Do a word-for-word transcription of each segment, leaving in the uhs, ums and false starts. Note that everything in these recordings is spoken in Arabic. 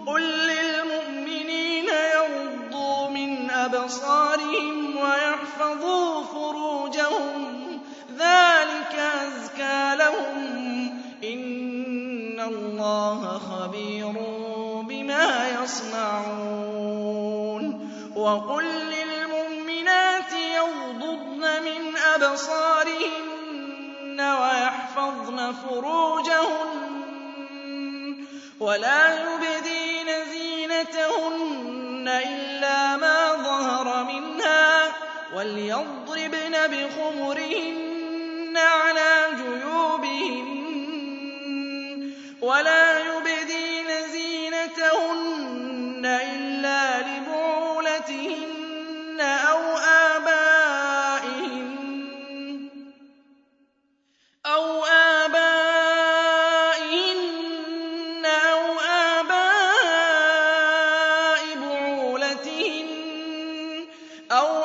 قُل لِّلْمُؤْمِنِينَ يَغُضُّوا مِنْ أَبْصَارِهِمْ وَيَحْفَظُوا فُرُوجَهُمْ ذَٰلِكَ أَزْكَىٰ لَهُمْ ۗ إِنَّ اللَّهَ خَبِيرٌ بِمَا يَصْنَعُونَ وَقُل لِّلْمُؤْمِنَاتِ يَغْضُضْنَ مِنْ أَبْصَارِهِنَّ وَيَحْفَظْنَ فُرُوجَهُنَّ وَلَا يُبْدِينَ زِينَتَهُنَّ إِلَّا مَا ظَهَرَ مِنْهَا وَلْيَضْرِبْنَ بِخُمُرِهِنَّ عَلَىٰ جُيُوبِهِنَّ وَلَا يُبْدِينَ زِينَتَهُنَّ إِلَّا لِبُعُولَتِهِنَّ أَوْ آبَائِهِنَّ أَوْ آبَائِهِنَّ أَوْ آبَاءِ بُعُولَتِهِنَّ أَوْ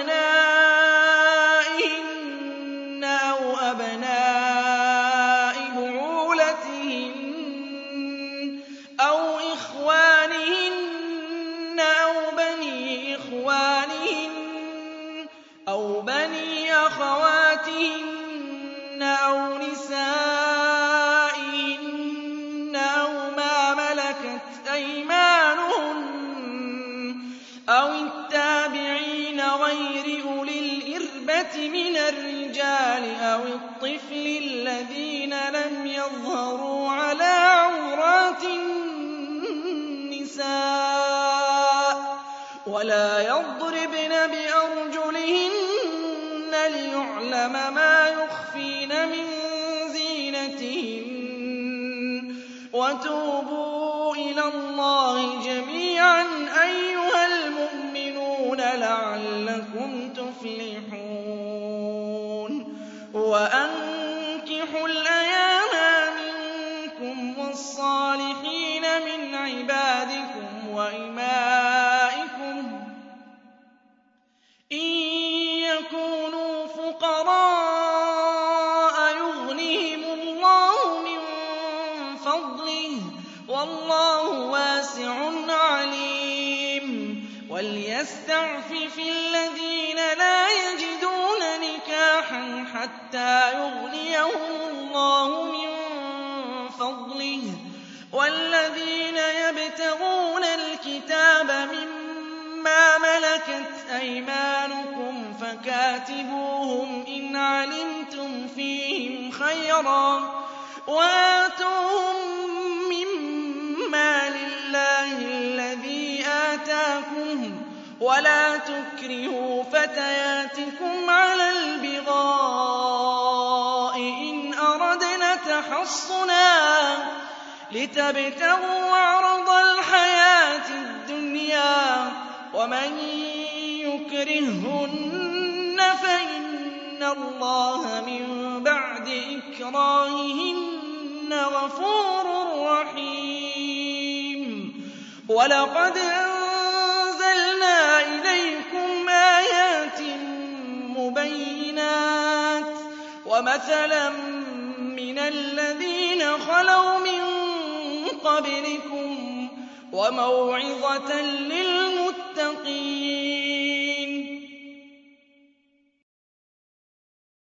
أَبْنَائِهِنَّ أَوْ أَبْنَاءِ بُعُولَتِهِنَّ أَوْ إِخْوَانِهِنَّ أَوْ بَنِي إِخْوَانِهِنَّ أَوْ بَنِي أَخَوَاتِهِنَّ أَوْ نِسَائِهِنَّ أَوْ مَا مَلَكَتْ أَيْمَانُهُنَّ أَوِ التَّابِعِينَ غَيْرِ أُولِي الْإِرْبَةِ مِنَ الرِّجَالِ أَوِ الطِّفْلِ الَّذِينَ لَمْ يَظْهَرُوا عَلَىٰ عَوْرَاتِ النِّسَاءِ ۖ وَلَا يَضْرِبْنَ بِأَرْجُلِهِنَّ لِيُعْلَمَ مَا يُخْفِينَ مِن زِينَتِهِنَّ ۚ وَتُوبُوا إِلَى اللَّهِ جَمِيعًا أَيُّهَا الْمُؤْمِنُونَ لَعَلَّكُمْ تُفْلِحُونَ وَأَنكِحُوا الْأَيَامَىٰ مِنكُمْ وَالصَّالِحِينَ مِنْ عِبَادِكُمْ وَإِمَائِكُمْ إِن يَكُونُوا فُقَرَاءَ يُغْنِهِمُ اللَّهُ مِن فَضْلِهِ ۗ وَاللَّهُ وَاسِعٌ عَلِيمٌ وَلْيَسْتَعْفِفِ الَّذِينَ لَا يَجِدُونَ نِكَاحًا حَتَّىٰ يُغْنِيَهُمُ اللَّهُ مِن فَضْلِهِ ۗ وَالَّذِينَ يَبْتَغُونَ الْكِتَابَ مِمَّا مَلَكَتْ أَيْمَانُكُمْ فَكَاتِبُوهُمْ إِنْ عَلِمْتُمْ فِيهِمْ خَيْرًا ۖ وَآتُوهُم مِّمَّا لِلَّهِ الَّذِي آتَاكُمْ ۚ وَلَا تُكْرِهُوا فَتَيَاتِكُمْ عَلَى الْبِغَاءِ إِنْ أَرَدْنَ تَحَصُّنًا لِّتَبْتَغُوا عَرَضَ الْحَيَاةِ الدُّنْيَا ۚ وَمَن يُكْرِههُّنَّ فَإِنَّ اللَّهَ مِن بَعْدِ إِكْرَاهِهِنَّ غَفُورٌ رَّحِيمٌ وَلَقَدْ أَنزَلْنَا إِلَيْكُمْ آيَاتٍ مُّبَيِّنَاتٍ وَمَثَلًا مِّنَ الَّذِينَ خَلَوْا مِن قَبْلِكُمْ وَمَوْعِظَةً لِّلْمُتَّقِينَ